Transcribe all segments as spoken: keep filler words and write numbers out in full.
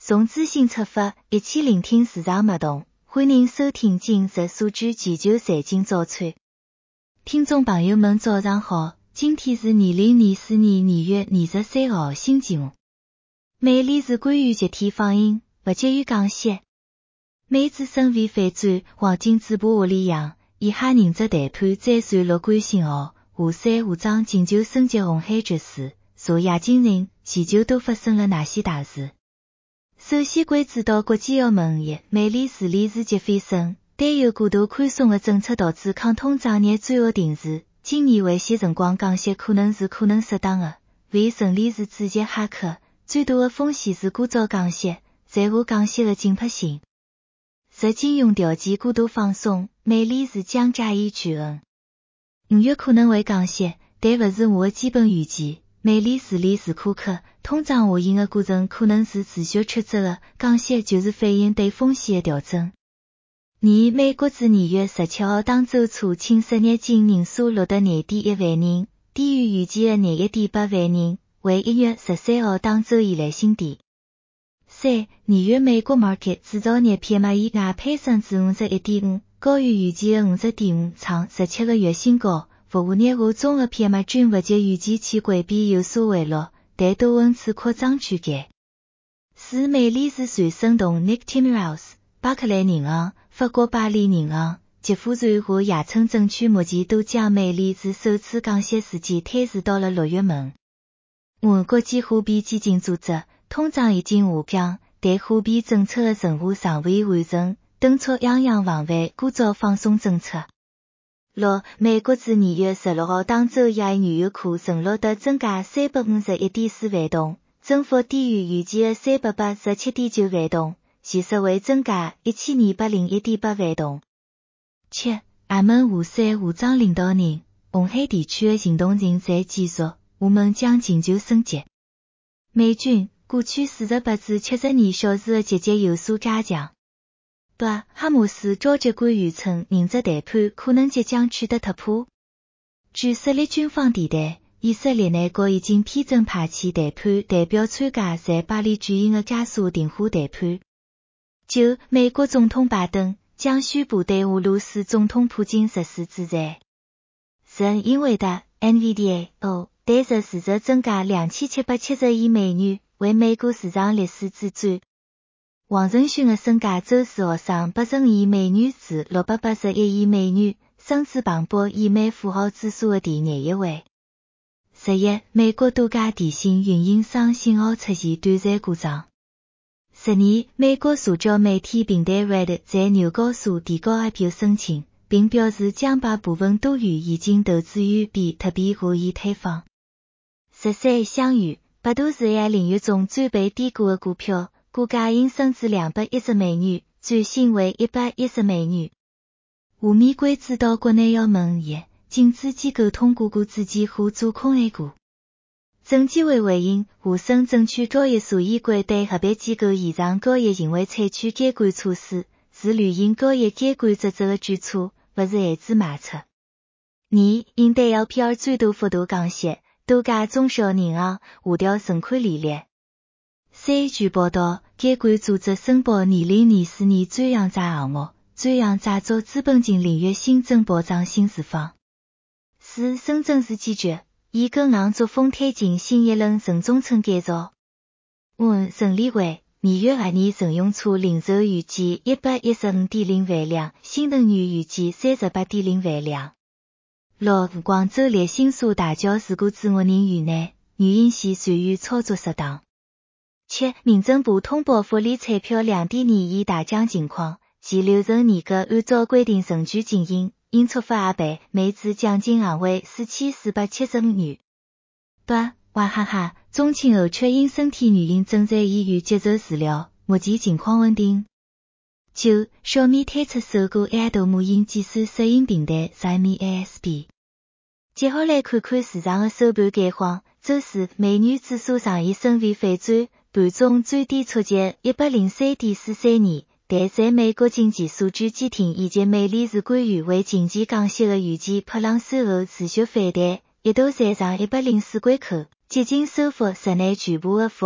从资讯出发，一起聆听市场脉动。欢迎收听今日数据全球财经早餐。听众朋友们早上好，今天是二零二四年二月二十三号星期五。美联储官员集体放鹰，不急于降息。美资升为反转，黄金止步下里扬，以哈人质谈判再传乐观信号。下山下涨全球升级红海局势，昨夜今日全球都发生了哪些大事？首先关注到国际要闻一，美联储理事杰斐森担忧过度宽松的政策导致抗通胀热最后停滞，今年为些辰光降息可能是可能适当的。为陈理事主席哈克，最大的风险是过早降息，残下降息的紧迫性。受金融条件过度放松，美联储将加以权衡。五月可能会降息，但不是我的基本预期。美联储理事库克，通胀下行的过程可能是持续曲折的，降息就是反映对风险的调整。二美国自二月十七号当周初请失业金人数录得二点一万人，低于预期的廿一点八万人，为一月十三号当周以来新低。三二月美国 market 制造业 P M I 外配升至五十一点五，高于预期的五十点五，创十七个月新高。服务业和综合 P M I 均不及预期去规避有所回落，但多温次扩张区间。四美联储传声筒 Nick Timiraos， 巴克莱银行、法国巴黎银行、吉富瑞和亚村证券目前都将美联储首次降息时间推迟到了六月份。五国际货币基金组织，通胀已经下降，但货币政策的任务尚未完成，敦促央行防范过早放松政策。六美国自二月十六号当周夜原油库存录得增加三百五十一点四万桶，增幅低于预期的三百八十七点九万桶，前十会增加一千二百零一点八万桶。七阿门下山下涨领导人，红海地区的行动仍在继续，我们将寻求升级。美军过去四十八至七十二小时的集结有所加强。八哈马斯召集官员称人质谈判可能即将取得突破。据设立军方电台，以色列内阁已经批准派遣谈判代表参加在巴黎举行的加沙停火谈判。九美国总统拜登将宣布对俄罗斯总统普京实施制裁。十英伟达 N V D A O 单日市值增加两千七百七十亿美元，为美国市场历史之最。黄仁勋的身价周四学生八十五亿美元至六百八十一亿美元，升至磅礴以美富豪指数的第廿一位。十一美国多家电信运营商信号出现短暂故障。十二美国社交媒体平台 Reddit 在纽交所提交 I P O 申请，并表示将把部分多余现金投资于比特币和以太坊。十三相遇百度是 A I 领域中最被低估的股票，股价应升至两百一十美元，最新为一百一十美元。下面关注到国内要闻一，禁资机构通过股资金和做空 A 股。证监会回应沪深证券交易所监管对合办机构延长交易行为采取监管措施，是履行交易监管职责的举措，不是限制卖出。二应对 L P R 最大幅度降息，多家中小银行下调存款利率。三据报道，监管组织申报二零二四年专项债项目，专项债做资本金领域新增保障新释放。四深圳市坚决以更硬作风推进新一轮城中村改造。五证监会二月二年乘用车零售预计一百一十五点零万辆，新能源预计三十八点零万辆。六广州立新沙大桥事故致五人遇难，原因系船员操作失当。七民政部通报福利彩票两点二亿大奖情况，其流程严格按照规定程序进行，因触发阿赔，每次奖金额为四千四百七十五元。八娃哈哈中青后却因身体原因正在医院接受治疗，目前情况稳定。九小米推出首个 A I 图模型计算摄影平台 Xiaomi A S P。接下来看看市场的收盘概况。周四美元指数上现升为反转，盘中最低触及一百零三点四三二，但在美国经济数据季厅以及美联储官员为经济降息的预期拍浪收后持续反弹，一度站上一百零四关口，接近收复室内全部的幅，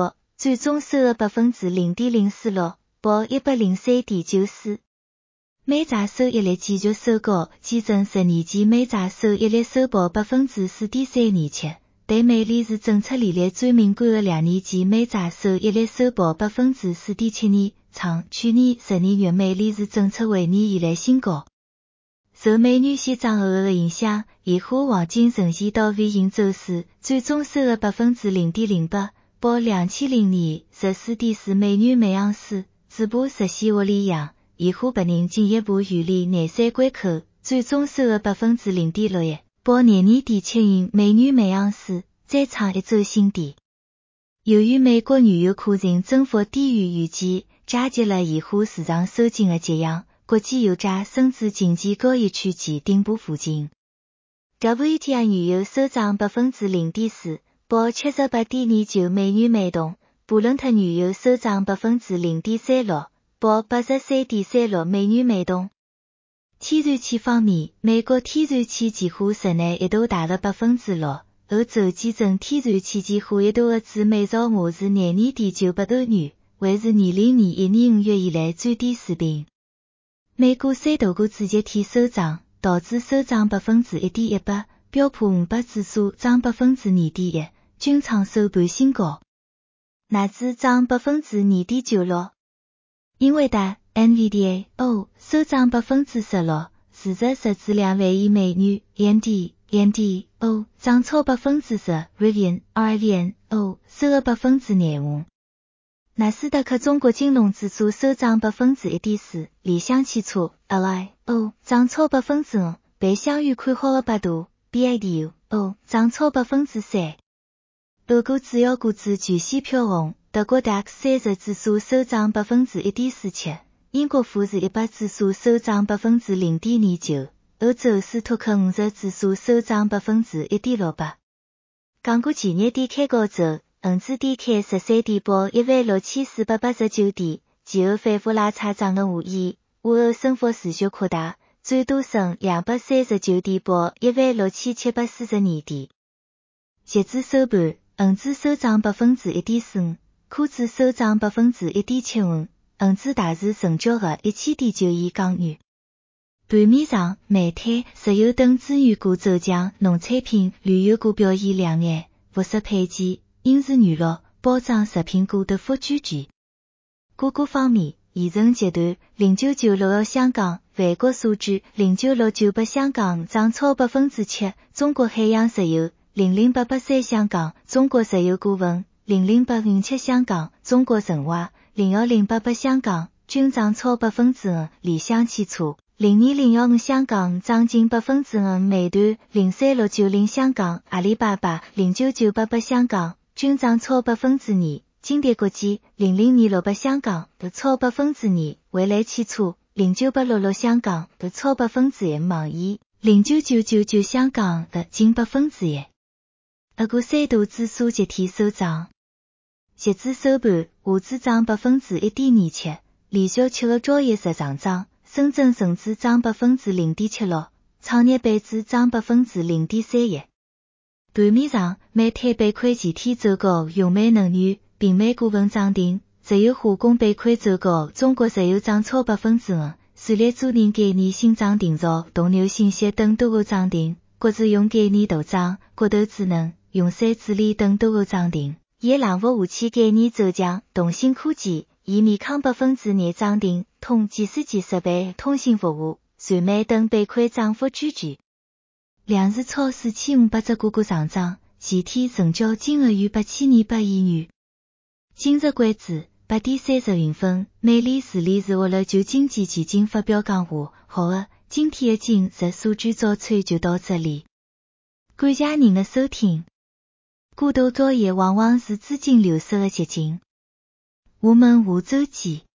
最终收入百分之零点零四六，报一百零三点九四。每债收益率继续收高，基准十年期每债收益率收报百分之四点三二七。对美联储政策利率最敏感的两年期美债收益率收报百分之四点七二，创去年十二月美联储政策会议以来新高。受美元息涨后的影响，现货黄金呈现到 V 型走势，最终收入百分之零点零八，报两千零年十四点四美元每盎司，止步实现获利阳。现货白银进一步远离廿三关口，最终收入百分之零点六一，报廿二点七一美元每盎司，再创一周新低。由于美国原油库存增幅低于预期，加剧了现货市场收紧的迹象，国际油价升至近期交易区间顶部附近。W T I 原油收涨百分之零点四，报七十八点二九美元每桶。布伦特原油收涨百分之零点三六，报八十三点三六美元每桶。天然气方面，美国天然气期货日内一度大了百分之六，欧洲基准天然气期货一度的至每兆瓦是廿二点九八欧元，为是二零二一年五月以来最低水平。美股三大股指集体收涨，道指收涨百分之一点一八，标普五百指数涨百分之二点一，均创收盘新高。纳指涨百分之二点九六，英伟达 N V D A O 收涨百分之十六，市值十至两万亿美元。A M D A M D O 涨超百分之十 ，Rivian R V N O 收入百分之廿五。纳斯达克中国金融指数收涨百分之一点四，理想汽车 L I O 涨超百分之五，被享誉看好的百度 B I D O 涨超百分之三。俄国主要股指全线飘红，德国 D A X 三十指数收涨百分之一点四七，英国富时一百指数收涨百分之零点二九，欧洲斯托克五十指数收涨百分之一点六八。港股前日低开高走，恒指低开十三点报一万六千四百八十九点，其后反复拉差涨的无疑，午后升幅持续扩大，最多升两百三十九点报一万六千七百四十二点。截至收盘，恒指收涨百分之一点四五，科指收涨百分之一点七五，恒指大市成交额一千点九亿港元。盘面上，煤炭、石油等资源股走强，农产品、旅游股表现亮眼，服饰配件、影视娱乐、包装食品股跌幅居前。股价方面，盐城集团零九九六的香港、万国数据零九六九八香港涨超百分之七，中国海洋石油零零八八三香港、中国石油股份零零八五七香港、中国神华零幺零八八香港均涨超百分之五，理想汽车零二零幺五香港涨近百分之五，美团零三六九零香港、阿里巴巴零九九八八香港均涨超百分之二，金蝶国际零零二六八香港跌超百分之二，蔚来汽车零九八六六香港跌超百分之一，网易零九九九九香港跌近百分之一。俄股三大指数集体收涨，截至收盘，沪指涨百分之一点二七，连续七个交易日上涨。深圳成指涨百分之零点七六，创业板指涨百分之零点三一。盘面上，煤炭板块前天走高，永煤能源、平煤股份涨停；石油化工板块走高，中国石油涨超百分之五，水力租赁概念新涨停潮、动牛信息等多个涨停；国资用概念大涨，国投智能、永山治理等多个涨停。以冷服武器概念走强，动信科技、以米康百分之二涨停，通技术技设备、通信服务、传媒等板块涨幅居前。两市超四千五百只个股上涨，前天成交金额逾八千二百亿元。今日关注八点三十五分，美联储理事会了就经济前景发表讲话。好的，今天的今日数据早餐就到这里，感谢您的收听。过度交易往往是资金流失的捷径。我们下周见。